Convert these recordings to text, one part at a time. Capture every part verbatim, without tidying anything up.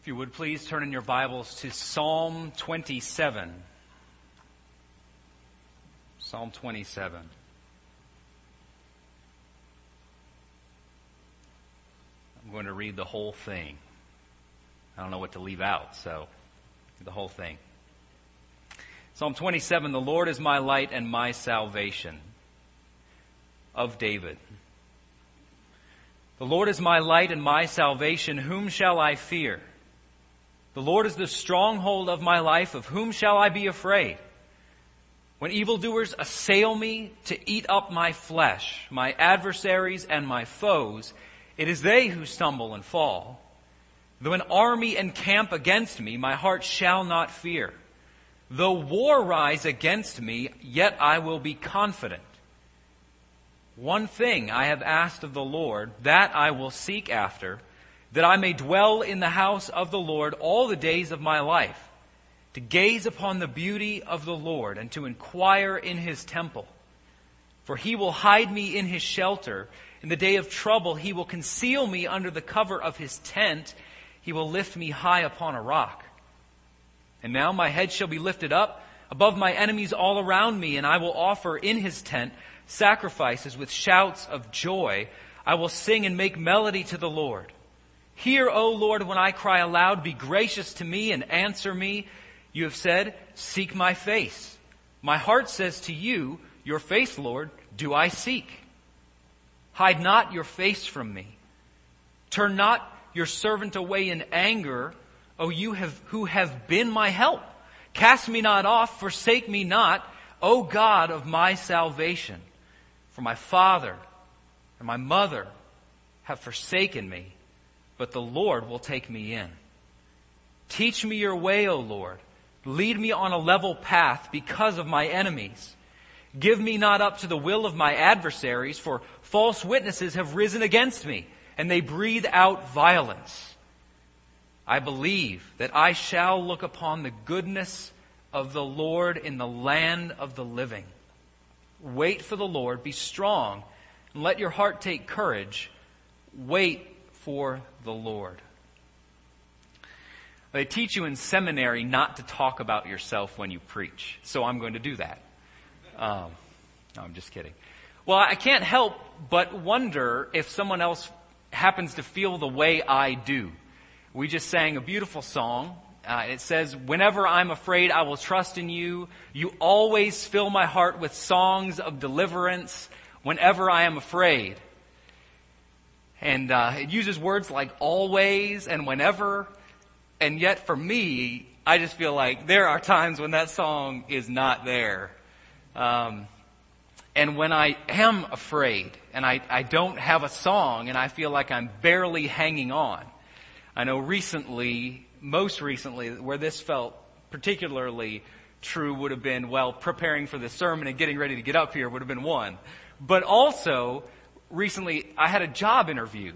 If you would please turn in your Bibles to Psalm twenty-seven. Psalm twenty-seven. I'm going to read the whole thing. I don't know what to leave out, so the whole thing. Psalm twenty-seven, the Lord is my light and my salvation. Of David. The Lord is my light and my salvation. Whom shall I fear? The Lord is the stronghold of my life. Of whom shall I be afraid? When evildoers assail me to eat up my flesh, my adversaries and my foes, it is they who stumble and fall. Though an army encamp against me, my heart shall not fear. Though war rise against me, yet I will be confident. One thing I have asked of the Lord, that I will seek after, that I may dwell in the house of the Lord all the days of my life, to gaze upon the beauty of the Lord and to inquire in his temple. For he will hide me in his shelter. In the day of trouble he will conceal me under the cover of his tent. He will lift me high upon a rock. And now my head shall be lifted up above my enemies all around me, and I will offer in his tent sacrifices with shouts of joy. I will sing and make melody to the Lord. Hear, O Lord, when I cry aloud. Be gracious to me and answer me. You have said, seek my face. My heart says to you, your face, Lord, do I seek. Hide not your face from me. Turn not your servant away in anger, O you have, who have been my help. Cast me not off, forsake me not, O God of my salvation. For my father and my mother have forsaken me, but the Lord will take me in. Teach me your way, O Lord. Lead me on a level path because of my enemies. Give me not up to the will of my adversaries, for false witnesses have risen against me, and they breathe out violence. I believe that I shall look upon the goodness of the Lord in the land of the living. Wait for the Lord, be strong, and let your heart take courage. Wait for the Lord. They teach you in seminary not to talk about yourself when you preach, so I'm going to do that. Um, no, I'm just kidding. Well, I can't help but wonder if someone else happens to feel the way I do. We just sang a beautiful song. Uh, it says, whenever I'm afraid, I will trust in you. You always fill my heart with songs of deliverance whenever I am afraid. And uh, it uses words like always and whenever. And yet for me, I just feel like there are times when that song is not there. Um, and when I am afraid and I, I don't have a song and I feel like I'm barely hanging on. I know recently, most recently, where this felt particularly true would have been, well, preparing for this sermon and getting ready to get up here would have been one. But also, recently, I had a job interview.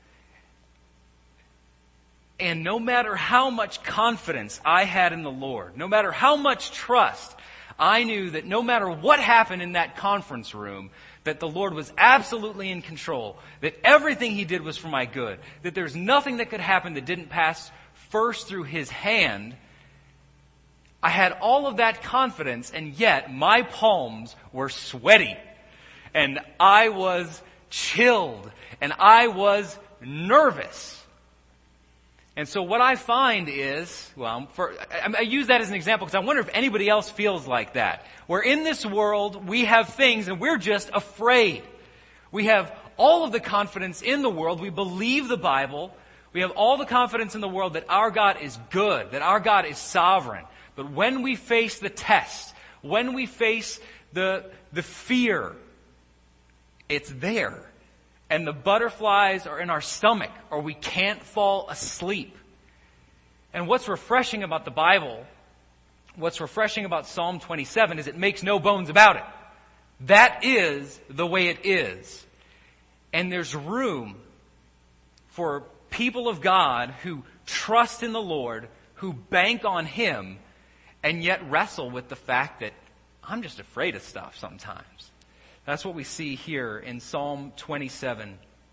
And no matter how much confidence I had in the Lord, no matter how much trust, I knew that no matter what happened in that conference room, that the Lord was absolutely in control, that everything he did was for my good, that there's nothing that could happen that didn't pass first through his hand. I had all of that confidence, and yet my palms were sweaty, and I was chilled, and I was nervous. And so what I find is, well, for, I, I use that as an example because I wonder if anybody else feels like that. Where in this world we have things and we're just afraid. We have all of the confidence in the world. We believe the Bible. We have all the confidence in the world that our God is good, that our God is sovereign. But when we face the test, when we face the, the fear, it's there. And the butterflies are in our stomach, or we can't fall asleep. And what's refreshing about the Bible, what's refreshing about Psalm twenty-seven is it makes no bones about it. That is the way it is. And there's room for people of God who trust in the Lord, who bank on him, and yet wrestle with the fact that I'm just afraid of stuff sometimes. That's what we see here in Psalm twenty-seven.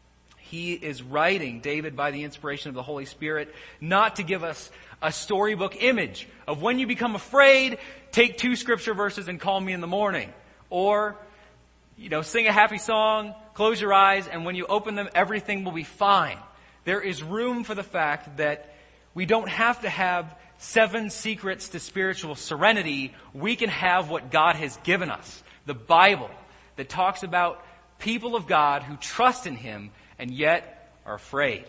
He is writing, David, by the inspiration of the Holy Spirit, not to give us a storybook image of when you become afraid, take two scripture verses and call me in the morning. Or, you know, sing a happy song, close your eyes, and when you open them, everything will be fine. There is room for the fact that we don't have to have seven secrets to spiritual serenity. We can have what God has given us. The Bible that talks about people of God who trust in Him and yet are afraid.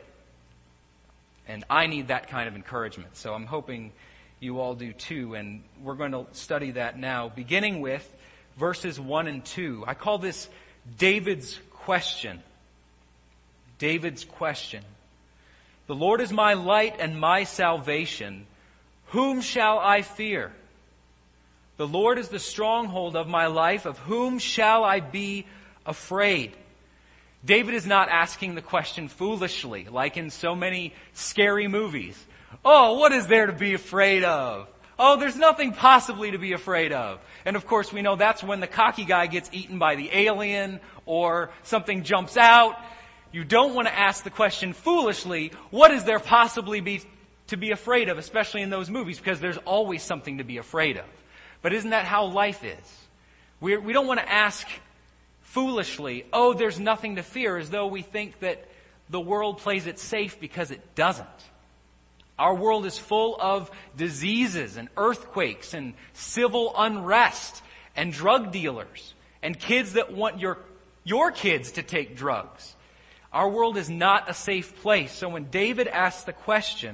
And I need that kind of encouragement. So I'm hoping you all do too. And we're going to study that now, beginning with verses one and two. I call this David's question. David's question. The Lord is my light and my salvation. Whom shall I fear? The Lord is the stronghold of my life. Of whom shall I be afraid? David is not asking the question foolishly, like in so many scary movies. Oh, what is there to be afraid of? Oh, there's nothing possibly to be afraid of. And of course, we know that's when the cocky guy gets eaten by the alien or something jumps out. You don't want to ask the question foolishly, what is there possibly be to be afraid of, especially in those movies, because there's always something to be afraid of. But isn't that how life is? We're, we don't want to ask foolishly, oh, there's nothing to fear, as though we think that the world plays it safe, because it doesn't. Our world is full of diseases and earthquakes and civil unrest and drug dealers and kids that want your, your kids to take drugs. Our world is not a safe place. So when David asks the question,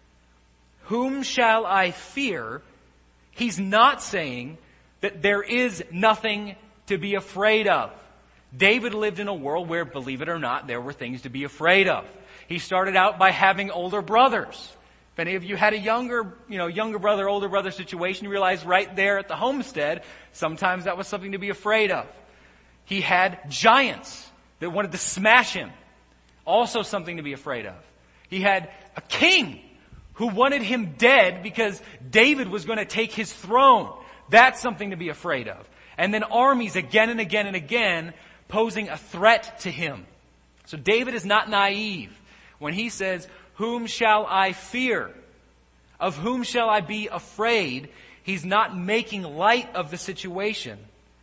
whom shall I fear? He's not saying that there is nothing to be afraid of. David lived in a world where, believe it or not, there were things to be afraid of. He started out by having older brothers. If any of you had a younger, you know, younger brother, older brother situation, you realize right there at the homestead, sometimes that was something to be afraid of. He had giants that wanted to smash him. Also something to be afraid of. He had a king who wanted him dead because David was going to take his throne. That's something to be afraid of. And then armies again and again and again posing a threat to him. So David is not naive when he says, whom shall I fear? Of whom shall I be afraid? He's not making light of the situation.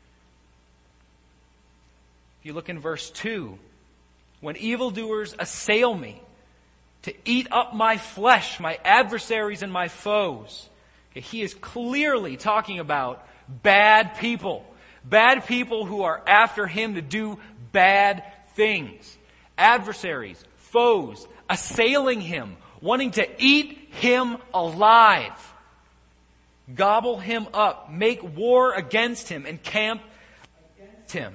If you look in verse two, when evildoers assail me to eat up my flesh, my adversaries and my foes. Okay, he is clearly talking about bad people. Bad people who are after him to do bad things. Adversaries, foes, assailing him, wanting to eat him alive. Gobble him up, make war against him, and camp against him.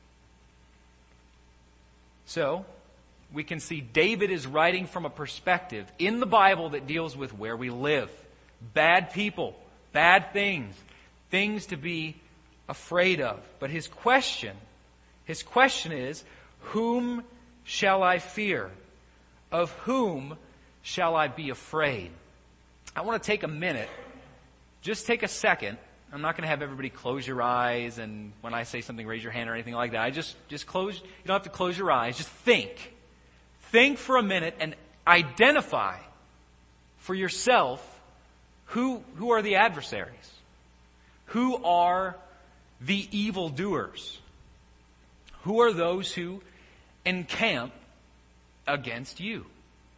So, we can see David is writing from a perspective in the Bible that deals with where we live. Bad people, bad things, things to be afraid of. But his question, his question is, whom shall I fear? Of whom shall I be afraid? I want to take a minute, just take a second. I'm not going to have everybody close your eyes, and when I say something, raise your hand or anything like that. I just, just close, you don't have to close your eyes, just think. Think for a minute and identify for yourself who, who are the adversaries. Who are the evildoers? Who are those who encamp against you?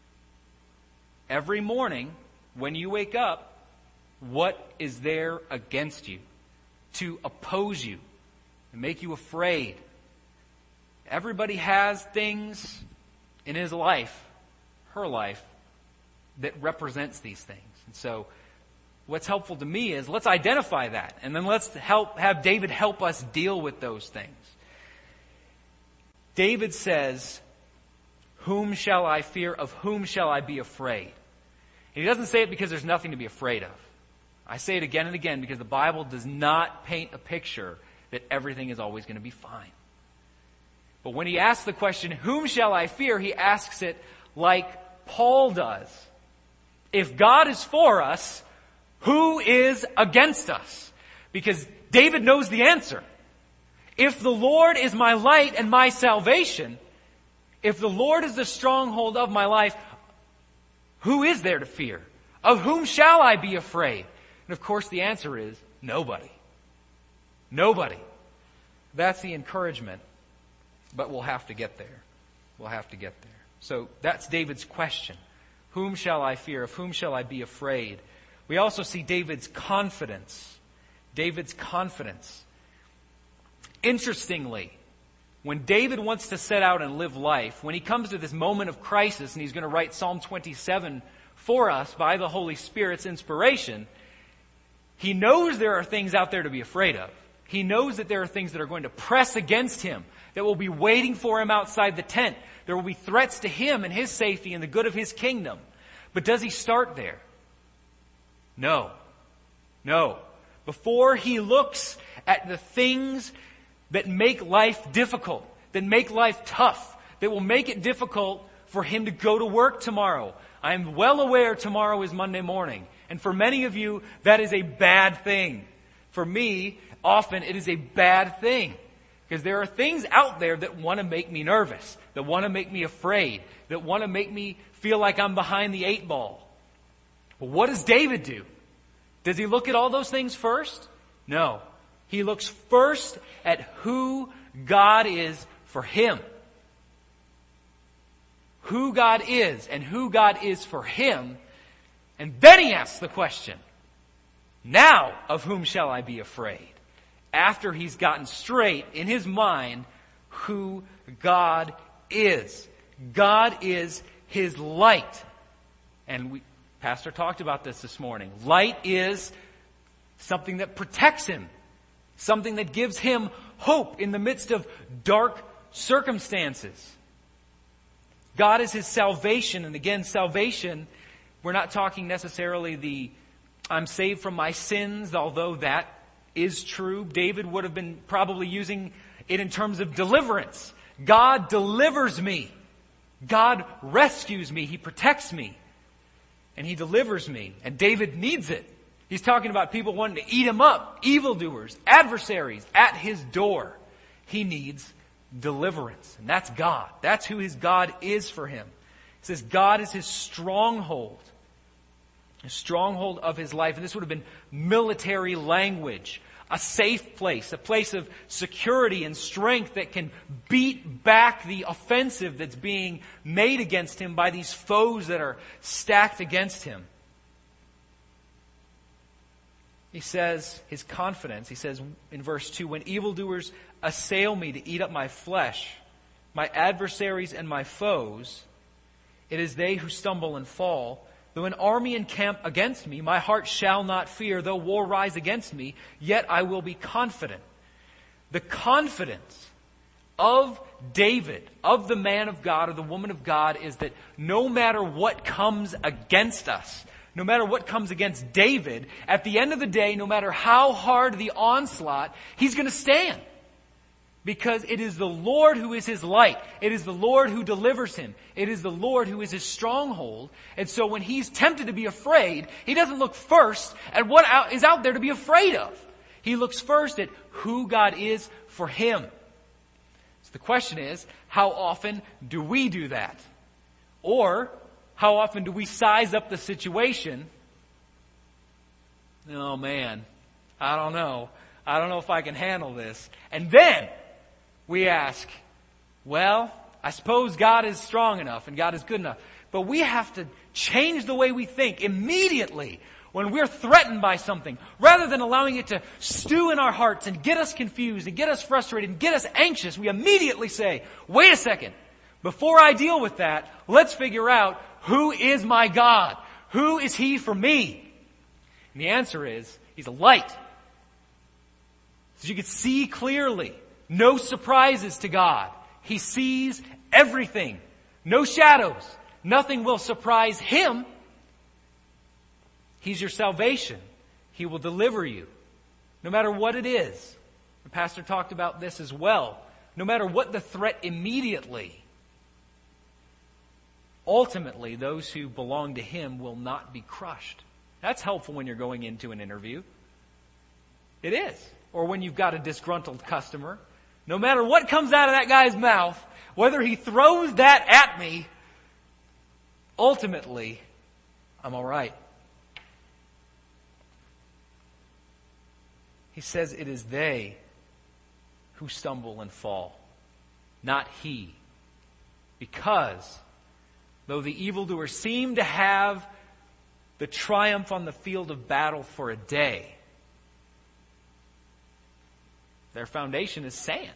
Every morning when you wake up, what is there against you to oppose you and make you afraid? Everybody has things in his life, her life, that represents these things. And so what's helpful to me is let's identify that, and then let's help have David help us deal with those things. David says, whom shall I fear? Of whom shall I be afraid? And he doesn't say it because there's nothing to be afraid of. I say it again and again because the Bible does not paint a picture that everything is always going to be fine. But when he asks the question, whom shall I fear? He asks it like Paul does. If God is for us, who is against us? Because David knows the answer. If the Lord is my light and my salvation, If the Lord is the stronghold of my life, who is there to fear? Of whom shall I be afraid? And of course the answer is nobody. Nobody. That's the encouragement, but we'll have to get there. We'll have to get there. So that's David's question. Whom shall I fear? Of whom shall I be afraid? We also see David's confidence. David's confidence. Interestingly, when David wants to set out and live life, when he comes to this moment of crisis and he's going to write Psalm twenty-seven for us by the Holy Spirit's inspiration, he knows there are things out there to be afraid of. He knows that there are things that are going to press against him, that will be waiting for him outside the tent. There will be threats to him and his safety and the good of his kingdom. But does he start there? No. No. Before he looks at the things that make life difficult, that make life tough, that will make it difficult for him to go to work tomorrow. I am well aware tomorrow is Monday morning. And for many of you, that is a bad thing. For me, often it is a bad thing. Because there are things out there that want to make me nervous, that want to make me afraid, that want to make me feel like I'm behind the eight ball. But what does David do? Does he look at all those things first? No. He looks first at who God is for him. Who God is and who God is for him. And then he asks the question, now of whom shall I be afraid? After he's gotten straight in his mind who God is. God is his light. And we, Pastor talked about this this morning. Light is something that protects him. Something that gives him hope in the midst of dark circumstances. God is his salvation. And again, salvation, we're not talking necessarily the I'm saved from my sins, although that is true. David would have been probably using it in terms of deliverance. God delivers me. God rescues me. He protects me. And he delivers me. And David needs it. He's talking about people wanting to eat him up, evildoers, adversaries at his door. He needs deliverance. And that's God. That's who his God is for him. He says God is his stronghold. A stronghold of his life. And this would have been military language. A safe place. A place of security and strength that can beat back the offensive that's being made against him by these foes that are stacked against him. He says, his confidence, he says in verse two, when evildoers assail me to eat up my flesh, my adversaries and my foes, it is they who stumble and fall. Though an army encamp against me, my heart shall not fear. Though war rise against me, yet I will be confident. The confidence of David, of the man of God or the woman of God, is that no matter what comes against us, no matter what comes against David, at the end of the day, no matter how hard the onslaught, he's going to stand. Because it is the Lord who is his light. It is the Lord who delivers him. It is the Lord who is his stronghold. And so when he's tempted to be afraid, he doesn't look first at what is out there to be afraid of. He looks first at who God is for him. So the question is, how often do we do that? Or how often do we size up the situation? Oh man, I don't know. I don't know if I can handle this. And then we ask, well, I suppose God is strong enough and God is good enough. But we have to change the way we think immediately when we're threatened by something. Rather than allowing it to stew in our hearts and get us confused and get us frustrated and get us anxious, we immediately say, wait a second. Before I deal with that, let's figure out who is my God? Who is he for me? And the answer is, he's a light. So you can see clearly. No surprises to God. He sees everything. No shadows. Nothing will surprise him. He's your salvation. He will deliver you. No matter what it is. The pastor talked about this as well. No matter what the threat immediately. Ultimately, those who belong to him will not be crushed. That's helpful when you're going into an interview. It is. Or when you've got a disgruntled customer. No matter what comes out of that guy's mouth, whether he throws that at me, ultimately, I'm all right. He says it is they who stumble and fall, not he. Because though the evildoers seem to have the triumph on the field of battle for a day, their foundation is sand.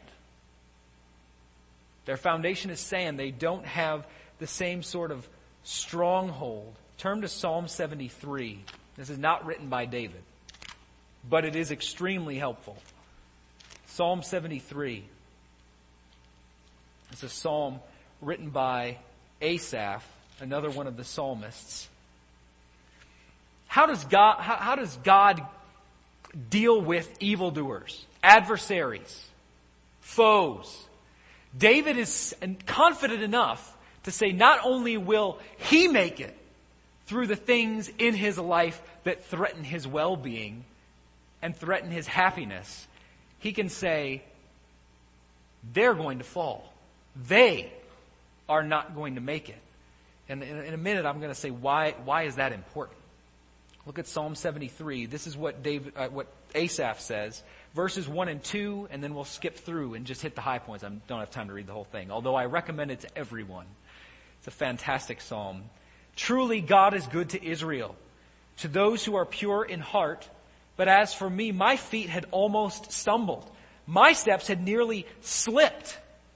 Their foundation is sand. They don't have the same sort of stronghold. Turn to Psalm seventy-three. This is not written by David, but it is extremely helpful. Psalm seventy-three. It's a psalm written by Asaph, another one of the psalmists. How does God, how, how does God deal with evildoers, adversaries, foes? David is confident enough to say not only will he make it through the things in his life that threaten his well-being and threaten his happiness, he can say they're going to fall. They are not going to make it. And in a minute I'm going to say why why is that important? Look at Psalm seventy-three. This is what David uh, what Asaph says. Verses one and two, and then we'll skip through and just hit the high points. I don't have time to read the whole thing, although I recommend it to everyone. It's a fantastic psalm. Truly God is good to Israel, to those who are pure in heart. But as for me, my feet had almost stumbled. My steps had nearly slipped.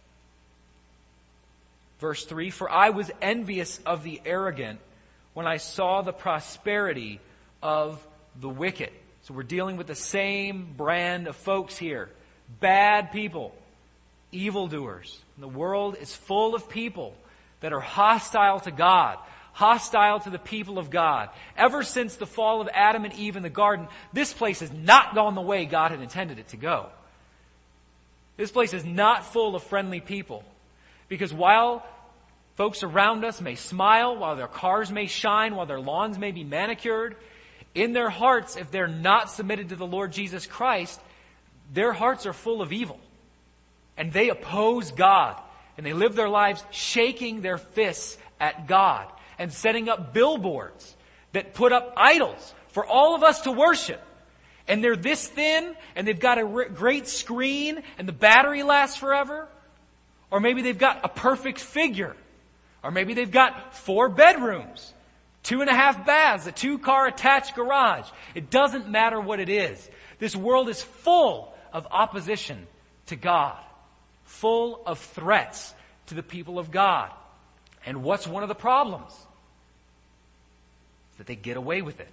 Verse three, for I was envious of the arrogant when I saw the prosperity of the wicked. So we're dealing with the same brand of folks here. Bad people, evildoers. And the world is full of people that are hostile to God, hostile to the people of God. Ever since the fall of Adam and Eve in the garden, this place has not gone the way God had intended it to go. This place is not full of friendly people. Because while folks around us may smile, while their cars may shine, while their lawns may be manicured, in their hearts, if they're not submitted to the Lord Jesus Christ, their hearts are full of evil. And they oppose God. And they live their lives shaking their fists at God and setting up billboards that put up idols for all of us to worship. And they're this thin, and they've got a great screen, and the battery lasts forever. Or maybe they've got a perfect figure. Or maybe they've got four bedrooms, two and a half baths, a two-car attached garage. It doesn't matter what it is. This world is full of opposition to God, full of threats to the people of God. And what's one of the problems? It's that they get away with it.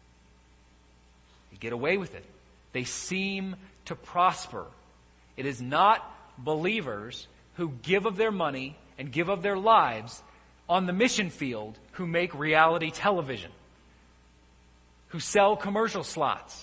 They get away with it. They seem to prosper. It is not believers who give of their money and give of their lives on the mission field who make reality television, who sell commercial slots.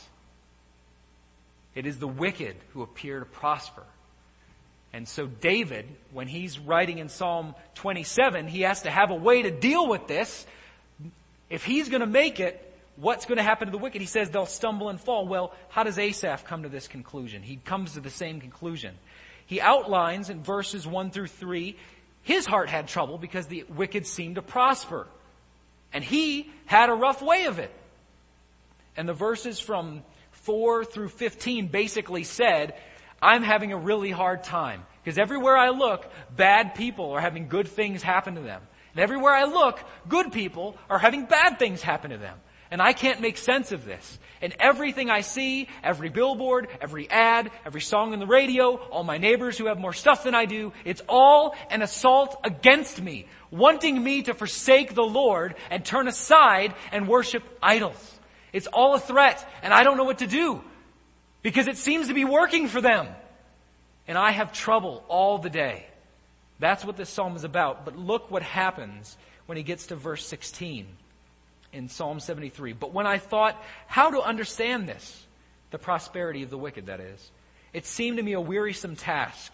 It is the wicked who appear to prosper. And so David, when he's writing in Psalm twenty-seven, he has to have a way to deal with this. If he's going to make it, what's going to happen to the wicked? He says they'll stumble and fall. Well, how does Asaph come to this conclusion? He comes to the same conclusion. He outlines in verses one through three, his heart had trouble because the wicked seemed to prosper. And he had a rough way of it. And the verses from four through fifteen basically said, I'm having a really hard time. Because everywhere I look, bad people are having good things happen to them. And everywhere I look, good people are having bad things happen to them. And I can't make sense of this. And everything I see, every billboard, every ad, every song on the radio, all my neighbors who have more stuff than I do, it's all an assault against me, wanting me to forsake the Lord and turn aside and worship idols. It's all a threat, and I don't know what to do because it seems to be working for them. And I have trouble all the day. That's what this psalm is about. But look what happens when he gets to verse sixteen. In Psalm seventy-three. But when I thought how to understand this, the prosperity of the wicked, that is, it seemed to me a wearisome task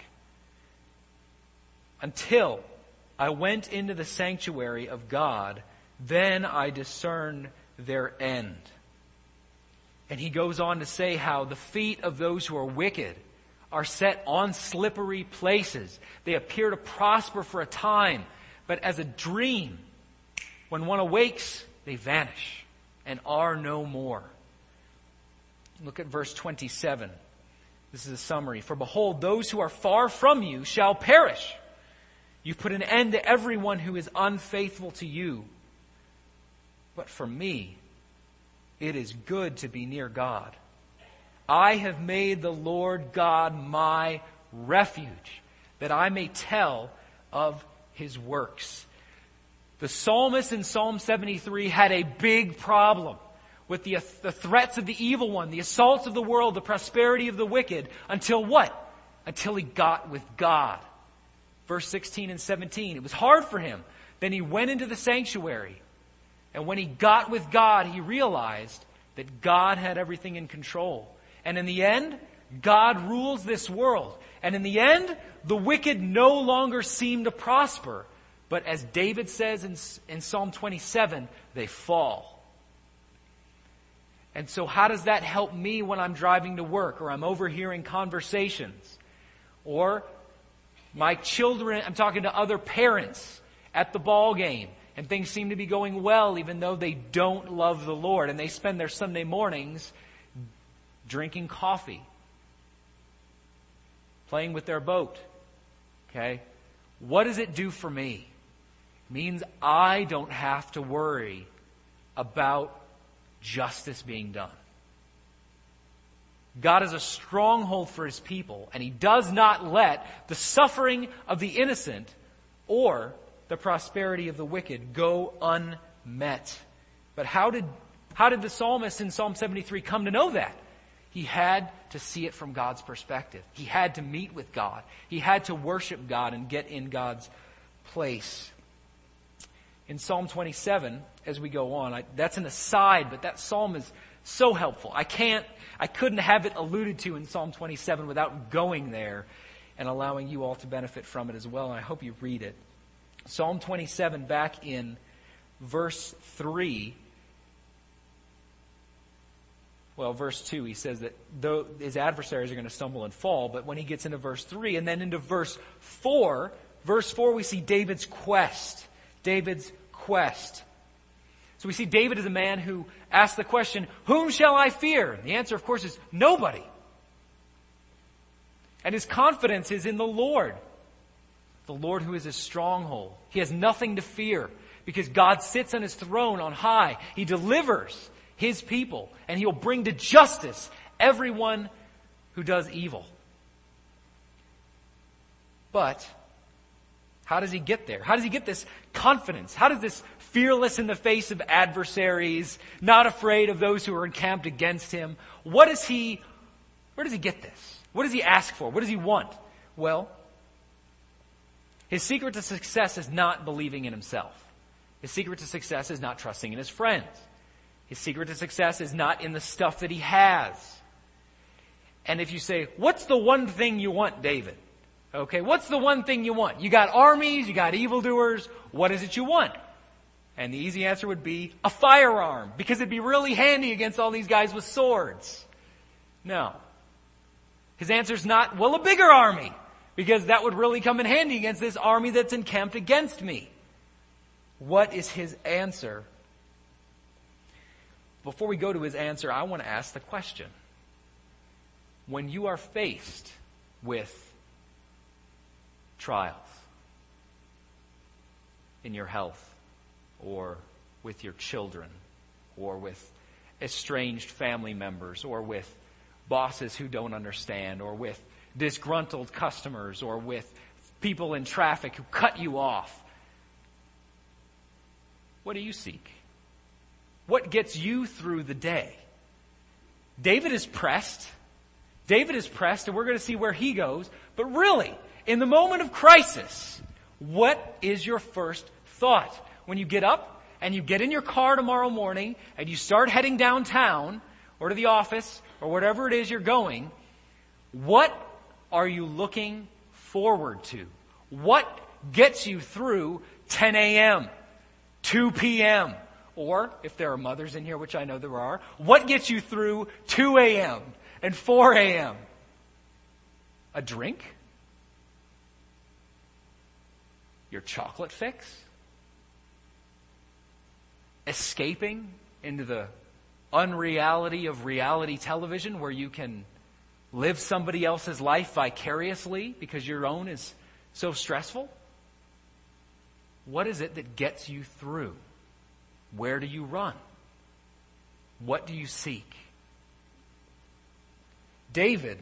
until I went into the sanctuary of God. Then I discerned their end. And he goes on to say how the feet of those who are wicked are set on slippery places. They appear to prosper for a time, but as a dream, when one awakes, they vanish and are no more. Look at verse twenty-seven. This is a summary. For behold, those who are far from you shall perish. You put an end to everyone who is unfaithful to you. But for me, it is good to be near God. I have made the Lord God my refuge, that I may tell of his works. The psalmist in Psalm seventy-three had a big problem with the, the threats of the evil one, the assaults of the world, the prosperity of the wicked, until what? Until he got with God. Verse sixteen and seventeen. It was hard for him. Then he went into the sanctuary. And when he got with God, he realized that God had everything in control. And in the end, God rules this world. And in the end, the wicked no longer seem to prosper. But as David says in, in Psalm twenty-seven, they fall. And so how does that help me when I'm driving to work or I'm overhearing conversations? Or my children, I'm talking to other parents at the ball game and things seem to be going well even though they don't love the Lord and they spend their Sunday mornings drinking coffee, playing with their boat. Okay? What does it do for me? It means I don't have to worry about justice being done. God is a stronghold for his people, and he does not let the suffering of the innocent or the prosperity of the wicked go unmet. But how did, how did the psalmist in Psalm seventy-three come to know that? He had to see it from God's perspective. He had to meet with God. He had to worship God and get in God's place. In Psalm twenty-seven, as we go on, I, that's an aside, but that psalm is so helpful. I can't, I couldn't have it alluded to in Psalm twenty-seven without going there and allowing you all to benefit from it as well. And I hope you read it. Psalm twenty-seven, back in verse three. Well, verse two, he says that though his adversaries are going to stumble and fall, but when he gets into verse three and then into verse four, verse four we see David's quest. David's quest. So we see David is a man who asks the question, whom shall I fear? The answer, of course, is nobody. And his confidence is in the Lord. The Lord who is his stronghold. He has nothing to fear because God sits on his throne on high. He delivers his people and he'll bring to justice everyone who does evil. But how does he get there? How does he get this confidence? How does this fearless in the face of adversaries, not afraid of those who are encamped against him? What is he, where does he get this? What does he ask for? What does he want? Well, his secret to success is not believing in himself. His secret to success is not trusting in his friends. His secret to success is not in the stuff that he has. And if you say, what's the one thing you want, David? Okay, what's the one thing you want? You got armies, you got evildoers. What is it you want? And the easy answer would be a firearm, because it'd be really handy against all these guys with swords. No. His answer's not, well, a bigger army, because that would really come in handy against this army that's encamped against me. What is his answer? Before we go to his answer, I want to ask the question. When you are faced with trials in your health or with your children or with estranged family members or with bosses who don't understand or with disgruntled customers or with people in traffic who cut you off, what do you seek? What gets you through the day? David is pressed. David is pressed, and we're going to see where he goes. But really, in the moment of crisis, what is your first thought? When you get up and you get in your car tomorrow morning and you start heading downtown or to the office or whatever it is you're going, what are you looking forward to? What gets you through ten a.m., two p.m., or if there are mothers in here, which I know there are, what gets you through two a.m. and four a.m.? A drink? Your chocolate fix? Escaping into the unreality of reality television where you can live somebody else's life vicariously because your own is so stressful? What is it that gets you through? Where do you run? What do you seek? David,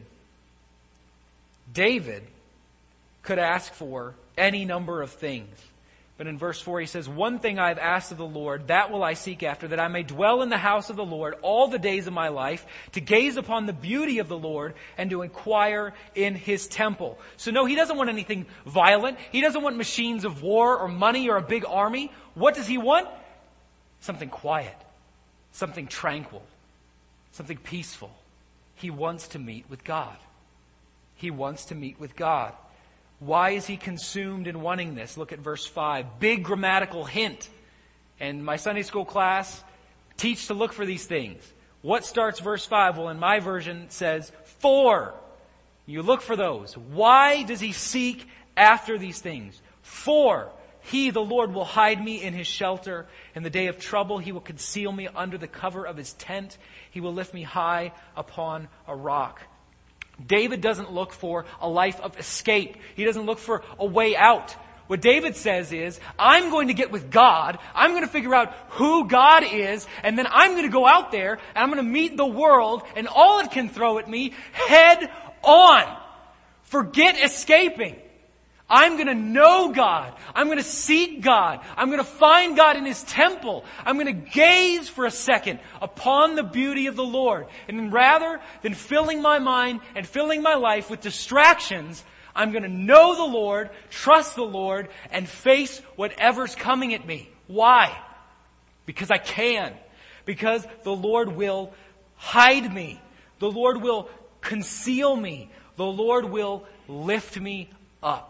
David could ask for any number of things. But in verse four he says, one thing I have asked of the Lord, that will I seek after, that I may dwell in the house of the Lord all the days of my life, to gaze upon the beauty of the Lord and to inquire in his temple. So no, he doesn't want anything violent. He doesn't want machines of war or money or a big army. What does he want? Something quiet, something tranquil, something peaceful. He wants to meet with God. He wants to meet with God. Why is he consumed in wanting this? Look at verse five. Big grammatical hint. And my Sunday school class teach to look for these things. What starts verse five? Well, in my version it says, for. You look for those. Why does he seek after these things? For he, the Lord, will hide me in his shelter. In the day of trouble, he will conceal me under the cover of his tent. He will lift me high upon a rock. David doesn't look for a life of escape. He doesn't look for a way out. What David says is, I'm going to get with God. I'm going to figure out who God is. And then I'm going to go out there and I'm going to meet the world and all it can throw at me head on. Forget escaping. I'm going to know God. I'm going to seek God. I'm going to find God in his temple. I'm going to gaze for a second upon the beauty of the Lord. And then rather than filling my mind and filling my life with distractions, I'm going to know the Lord, trust the Lord, and face whatever's coming at me. Why? Because I can. Because the Lord will hide me. The Lord will conceal me. The Lord will lift me up.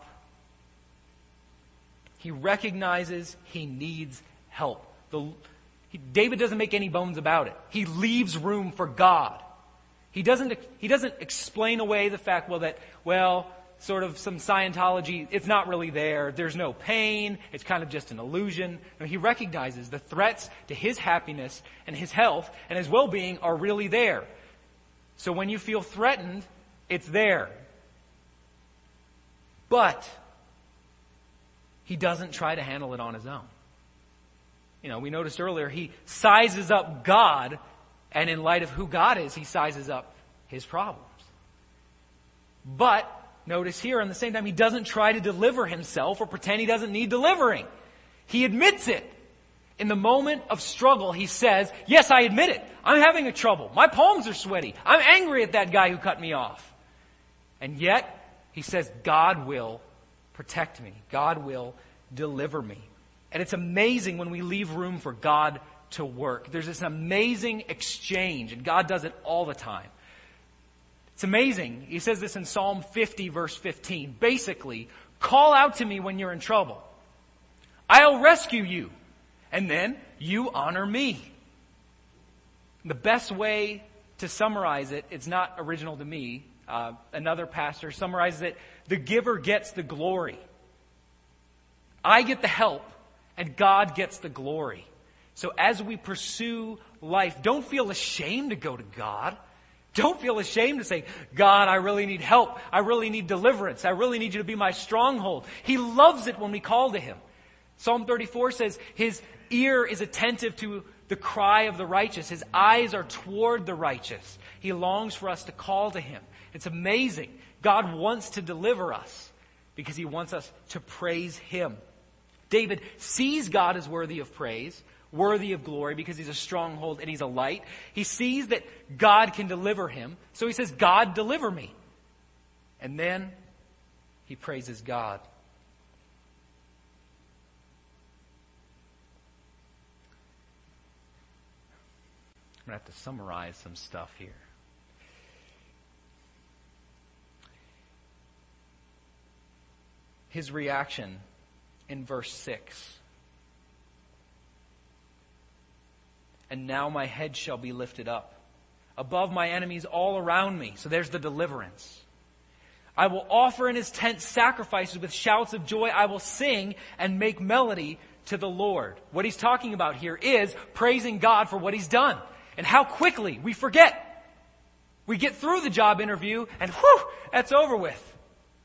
He recognizes he needs help. The, he, David doesn't make any bones about it. He leaves room for God. He doesn't, he doesn't explain away the fact, well, that, well, sort of some Scientology, it's not really there. There's no pain. It's kind of just an illusion. No, he recognizes the threats to his happiness and his health and his well-being are really there. So when you feel threatened, it's there. But he doesn't try to handle it on his own. You know, we noticed earlier, he sizes up God, and in light of who God is, he sizes up his problems. But, notice here, at the same time, he doesn't try to deliver himself or pretend he doesn't need delivering. He admits it. In the moment of struggle, he says, yes, I admit it. I'm having a trouble. My palms are sweaty. I'm angry at that guy who cut me off. And yet, he says, God will protect me. God will deliver me. And it's amazing when we leave room for God to work. There's this amazing exchange, and God does it all the time. It's amazing. He says this in Psalm fifty, verse fifteen. Basically, call out to me when you're in trouble. I'll rescue you, and then you honor me. The best way to summarize it, it's not original to me. Uh, another pastor summarizes it, the giver gets the glory. I get the help, and God gets the glory. So as we pursue life, don't feel ashamed to go to God. Don't feel ashamed to say, God, I really need help. I really need deliverance. I really need you to be my stronghold. He loves it when we call to him. Psalm thirty-four says, his ear is attentive to the cry of the righteous. His eyes are toward the righteous. He longs for us to call to him. It's amazing. God wants to deliver us because he wants us to praise him. David sees God as worthy of praise, worthy of glory because he's a stronghold and he's a light. He sees that God can deliver him. So he says, God, deliver me. And then he praises God. I'm going to have to summarize some stuff here. His reaction in verse six. And now my head shall be lifted up above my enemies all around me. So there's the deliverance. I will offer in his tent sacrifices with shouts of joy. I will sing and make melody to the Lord. What he's talking about here is praising God for what he's done. And how quickly we forget. We get through the job interview and whew, that's over with.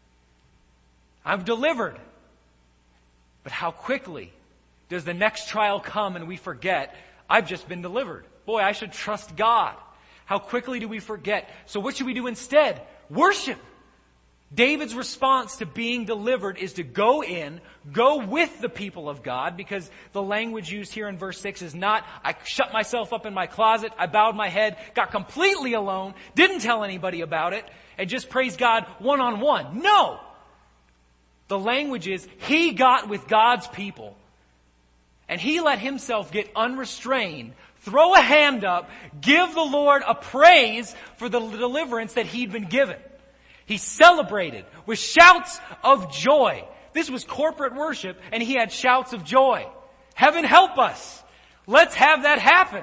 I'm delivered. But how quickly does the next trial come and we forget, I've just been delivered. Boy, I should trust God. How quickly do we forget? So what should we do instead? Worship. David's response to being delivered is to go in, go with the people of God, because the language used here in verse six is not, I shut myself up in my closet, I bowed my head, got completely alone, didn't tell anybody about it, and just praised God one-on-one. No! The language is, he got with God's people, and he let himself get unrestrained, throw a hand up, give the Lord a praise for the deliverance that he'd been given. He celebrated with shouts of joy. This was corporate worship, and he had shouts of joy. Heaven help us. Let's have that happen.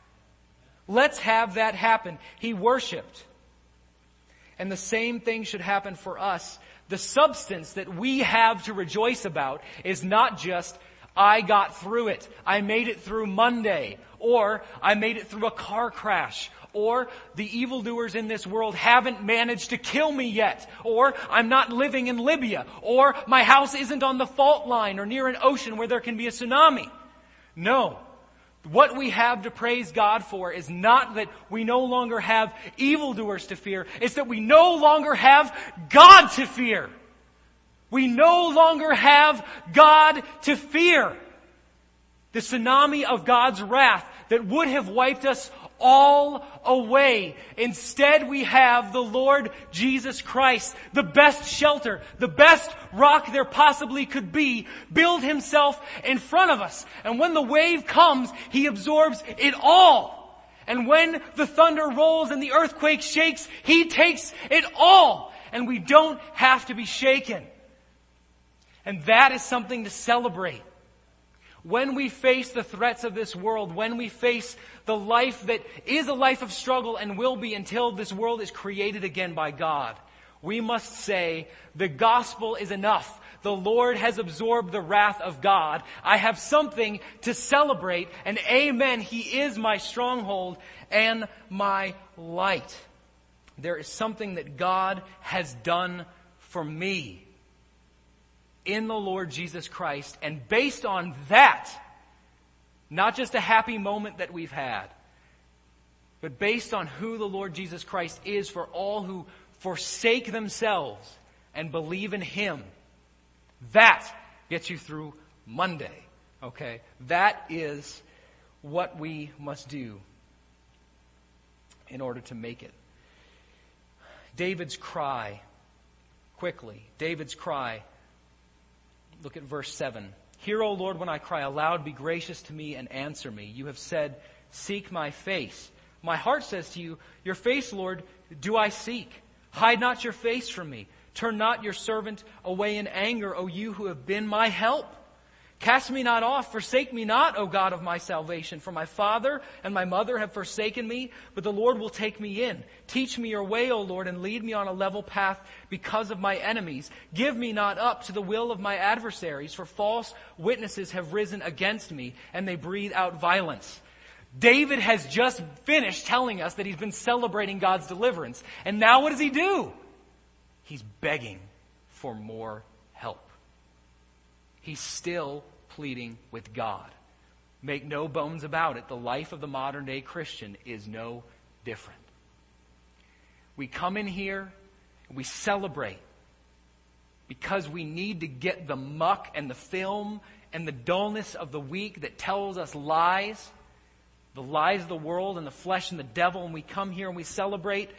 Let's have that happen. He worshiped. And the same thing should happen for us. The substance that we have to rejoice about is not just, I got through it. I made it through Monday. Or, I made it through a car crash. Or, the evildoers in this world haven't managed to kill me yet. Or, I'm not living in Libya. Or, my house isn't on the fault line or near an ocean where there can be a tsunami. No. What we have to praise God for is not that we no longer have evildoers to fear. It's that we no longer have God to fear. We no longer have God to fear. The tsunami of God's wrath that would have wiped us all away. Instead, we have the Lord Jesus Christ, the best shelter, the best rock there possibly could be, build himself in front of us. And when the wave comes, he absorbs it all. And when the thunder rolls and the earthquake shakes, he takes it all. And we don't have to be shaken. And that is something to celebrate. When we face the threats of this world, when we face the life that is a life of struggle and will be until this world is created again by God, we must say, the gospel is enough. The Lord has absorbed the wrath of God. I have something to celebrate, and amen, he is my stronghold and my light. There is something that God has done for me in the Lord Jesus Christ, and based on that, not just a happy moment that we've had, but based on who the Lord Jesus Christ is for all who forsake themselves and believe in him, that gets you through Monday. Okay? That is what we must do in order to make it. David's cry, quickly, David's cry. Look at verse seven. Hear, O Lord, when I cry aloud, be gracious to me and answer me. You have said, seek my face. My heart says to you, your face, Lord, do I seek. Hide not your face from me. Turn not your servant away in anger, O you who have been my help. Cast me not off, forsake me not, O God of my salvation. For my father and my mother have forsaken me, but the Lord will take me in. Teach me your way, O Lord, and lead me on a level path because of my enemies. Give me not up to the will of my adversaries, for false witnesses have risen against me, and they breathe out violence. David has just finished telling us that he's been celebrating God's deliverance. And now what does he do? He's begging for more help. He's still pleading with God. Make no bones about it, the life of the modern day Christian is no different. We come in here, we celebrate because we need to get the muck and the film and the dullness of the week that tells us lies, the lies of the world and the flesh and the devil, and we come here and we celebrate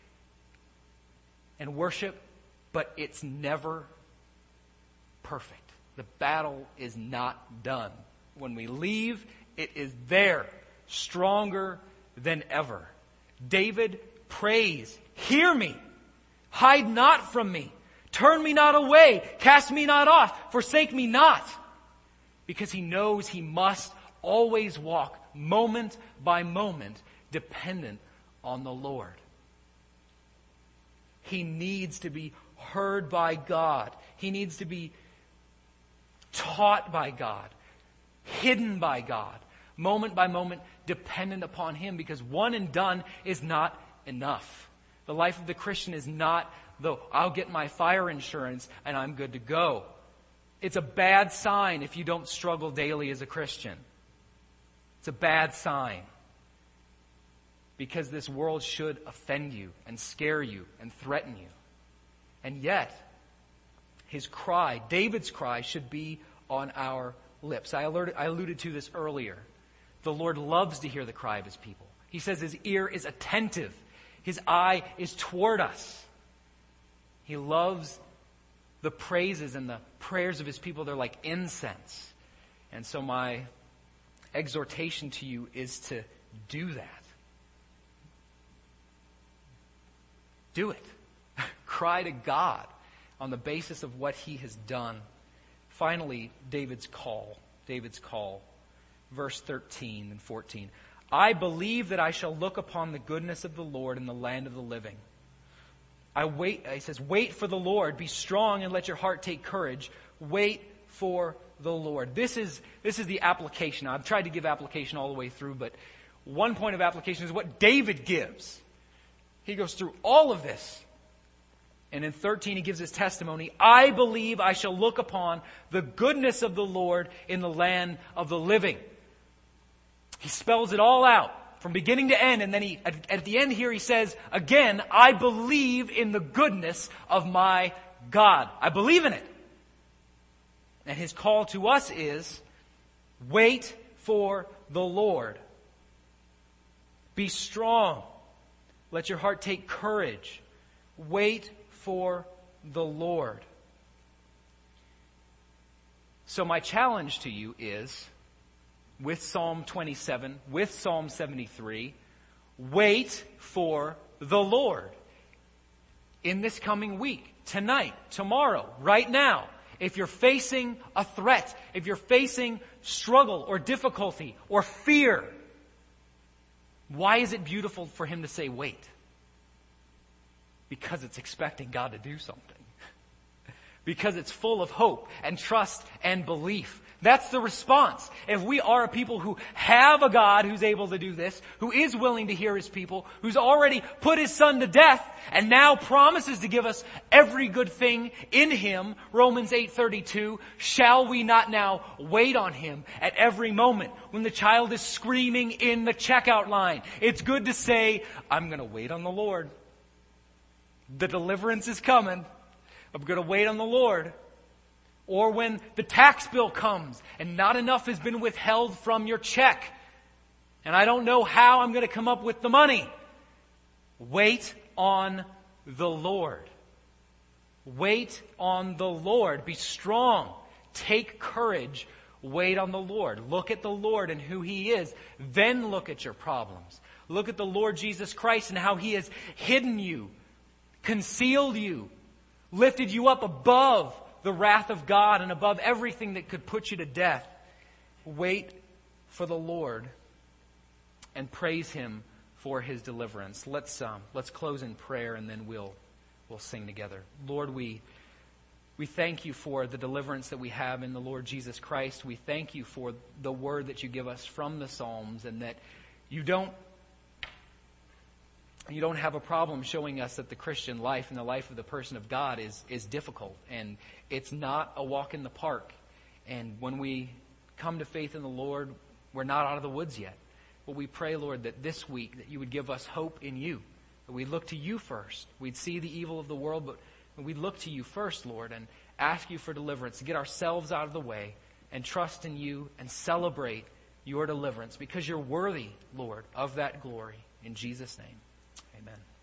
and worship, but it's never perfect. The battle is not done. When we leave, it is there, stronger than ever. David prays, hear me, hide not from me, turn me not away, cast me not off, forsake me not. Because he knows he must always walk moment by moment dependent on the Lord. He needs to be heard by God. He needs to be taught by God, hidden by God, moment by moment, dependent upon Him, because one and done is not enough. The life of the Christian is not the, I'll get my fire insurance and I'm good to go. It's a bad sign if you don't struggle daily as a Christian. It's a bad sign. Because this world should offend you and scare you and threaten you. And yet, his cry, David's cry, should be on our lips. I alluded, I alluded to this earlier. The Lord loves to hear the cry of His people. He says His ear is attentive. His eye is toward us. He loves the praises and the prayers of His people. They're like incense. And so my exhortation to you is to do that. Do it. Cry to God on the basis of what He has done. Finally, David's call. David's call. Verse thirteen and fourteen. I believe that I shall look upon the goodness of the Lord in the land of the living. I wait, he says, wait for the Lord. Be strong and let your heart take courage. Wait for the Lord. This is, this is the application. I've tried to give application all the way through, but one point of application is what David gives. He goes through all of this. And in thirteen, he gives his testimony. I believe I shall look upon the goodness of the Lord in the land of the living. He spells it all out from beginning to end. And then he, at, at the end here, he says, again, I believe in the goodness of my God. I believe in it. And his call to us is, wait for the Lord. Be strong. Let your heart take courage. Wait for the Lord. So my challenge to you is, with Psalm twenty-seven, with Psalm seventy-three, wait for the Lord. In this coming week, tonight, tomorrow, right now, if you're facing a threat, if you're facing struggle or difficulty or fear, why is it beautiful for Him to say wait? Because it's expecting God to do something. Because it's full of hope and trust and belief. That's the response. If we are a people who have a God who's able to do this, who is willing to hear His people, who's already put His Son to death, and now promises to give us every good thing in Him, Romans eight thirty-two, shall we not now wait on Him at every moment when the child is screaming in the checkout line? It's good to say, I'm going to wait on the Lord. The deliverance is coming. I'm going to wait on the Lord. Or when the tax bill comes and not enough has been withheld from your check, and I don't know how I'm going to come up with the money. Wait on the Lord. Wait on the Lord. Be strong. Take courage. Wait on the Lord. Look at the Lord and who He is. Then look at your problems. Look at the Lord Jesus Christ and how He has hidden you, concealed you, lifted you up above the wrath of God and above everything that could put you to death. Wait for the Lord and praise Him for His deliverance. Let's um, let's close in prayer and then we'll we'll sing together. Lord, we we thank You for the deliverance that we have in the Lord Jesus Christ. We thank You for the word that You give us from the Psalms, and that You don't You don't have a problem showing us that the Christian life and the life of the person of God is, is difficult. And it's not a walk in the park. And when we come to faith in the Lord, we're not out of the woods yet. But we pray, Lord, that this week that You would give us hope in You. That we'd look to You first. We'd see the evil of the world, but we'd look to You first, Lord, and ask You for deliverance. To get ourselves out of the way and trust in You and celebrate Your deliverance. Because You're worthy, Lord, of that glory. In Jesus' name. Amen.